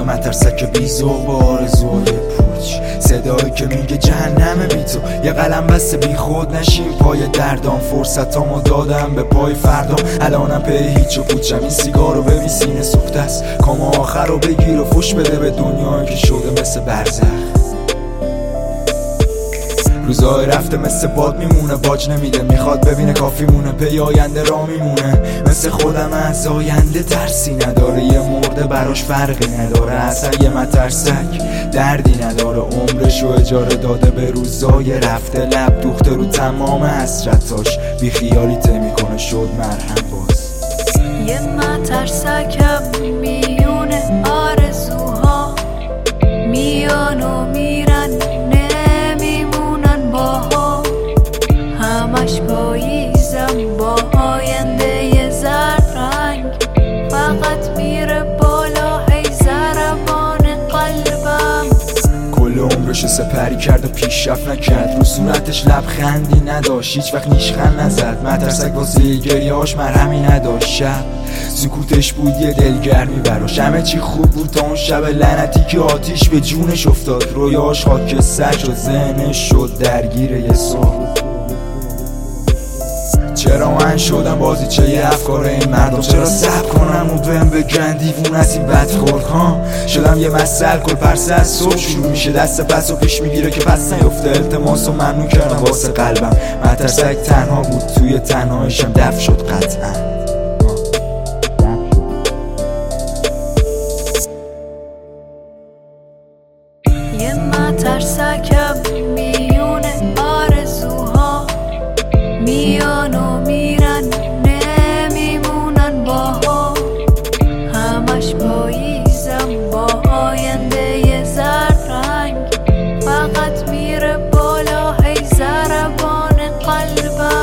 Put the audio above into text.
مترسک بیزو با آرزوهای پوچ، صدایی که میگه جهنم بی تو. یه قلم بسته بی خود نشیم پای دردام، فرصتامو دادم به پای فردام، الانم پی هیچ و پوچم. این سیگارو ببین سینه سوخته است، کام آخر رو بگیر و فوش بده به دنیایی که شده مثل برزخ. روزای رفته مثل باد میمونه، باج نمیده، میخواد ببینه کافی مونه، پی آینده را میمونه. مثل خودم از آینده ترسی نداره، یه مرده براش فرقی نداره، اصلا یه مترسک دردی نداره. عمرشو اجاره داده به روزای رفته، لب دوخته رو تمام حسرتاش، بی خیالیته میکنه شد مرهم باز. یه مترسکم میونه آرزوها، میان و میرن همش پاییزم با آینده یه زرد رنگ، فقط میره بالا هی ضربان قلبم. کل عمرشو سپری کرد و پیشرفت نکرد، رو صورتش لبخندی نداشت، هیچ وقت نیشخند نزد. مترسک واسه گریه‌هاش مرهمی نداشت، شب سکوتش بود یه دلگرمی براش. همه چی خوب بود تا اون شب لعنتی که آتیش به جونش افتاد، رویاش خاکستر شد، ذهنش شد درگیر یه سوال. چرا من شدم بازیچه یه افکار این مردم؟ چرا صبر کنم و بهم بگن دیوون از این بدخورد ها؟ شدم یه مسئل کل پرسه از صبح شروع میشه، دست پس و پیش میگیره که پس نیفته. التماس و ممنون کردم واسه قلبم، مترسک تنها بود توی تنهایشم دفع شد قطعا. یه مترسکم میونه آرزوها، میان و میرن نمیمونن باها، همش پاییزم با آینده یه زرد رنگ، فقط میره بالا هی ضربان قلبم.